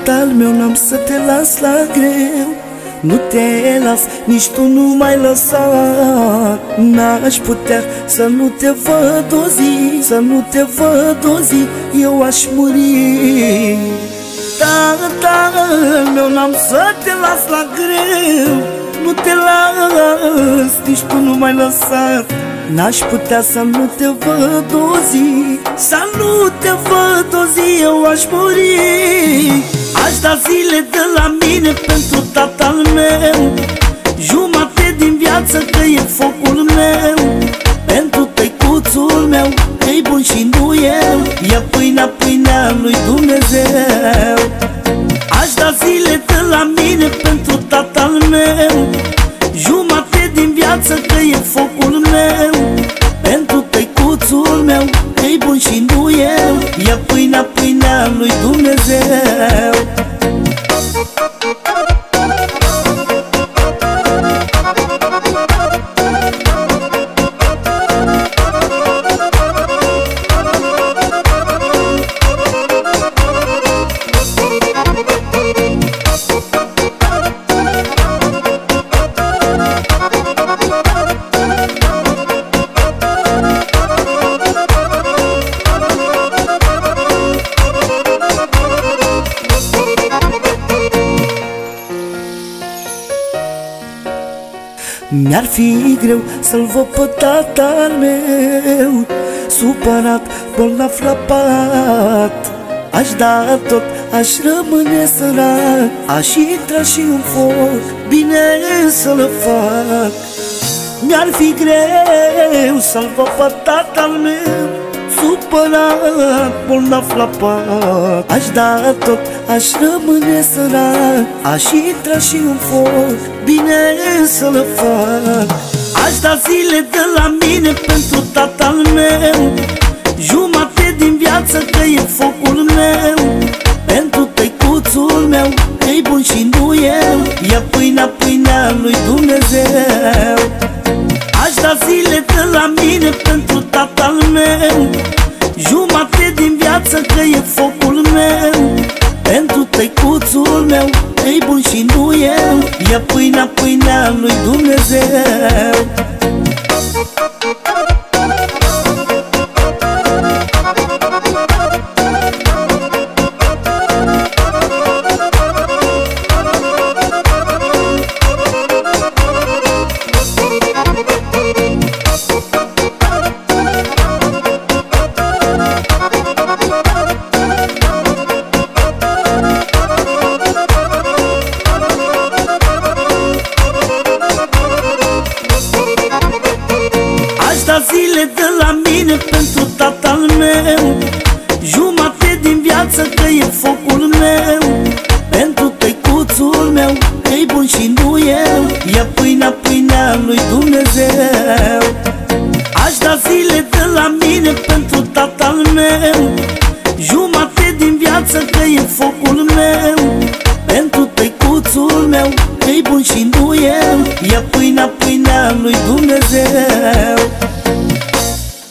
tata-l meu, n-am să te las la greu. Nu te las, nici tu nu m-ai lăsat. N-aș putea să nu te văd o zi, să nu te văd o zi, eu aș muri. Tata-l meu, n-am să te las la greu. Nu te las, nici tu nu m-ai lăsat. N-aș putea să nu te văd o zi, să nu te văd o zi, eu aș muri. Aș da zile de la mine pentru tata-l meu, jumate din viață că e focul meu. Pentru tăicuțul meu, că-i bun și nu eu, ia pâinea, pâinea lui Dumnezeu. Aș da zile de la mine pentru tata-l meu, jumate din viață că e focul meu. Pentru tăicuțul meu, că-i bun și nu eu, ia pâinea, pâinea lui Dumnezeu. Mi-ar fi greu să-l văd pe tata-l meu supărat, bolnav la pat. Aș da tot, aș rămâne sărac, aș intra și în foc, bine să-l fac. Mi-ar fi greu să-l văd pe tata-l meu supărat, bolnav la pat. Aș da tot, aș rămâne sărac, aș intra și în foc, bine să-l fac. Aș da zile de la mine pentru tata-l meu, jumate din viață că e focul meu. Pentru tăicuțul meu, că-i bun și nu eu, ia pâinea, pâinea lui Dumnezeu. Aș da zile de la mine pentru tata-l meu, jumate din viață că e focul meu. Pentru tăicuțul meu, că-i bun și nu eu, ia pâinea, pâinea lui Dumnezeu. Zile de la mine pentru tata-l meu, jumate din viață că e focul meu. Pentru tăicuțul meu, că-i bun și nu eu, ia pâinea, pâinea lui Dumnezeu. Aș da zile de la mine pentru tata-l meu, jumate din viață că e focul meu. Pentru tăicuțul meu, că-i bun și nu eu, ia pâinea, pâinea lui Dumnezeu.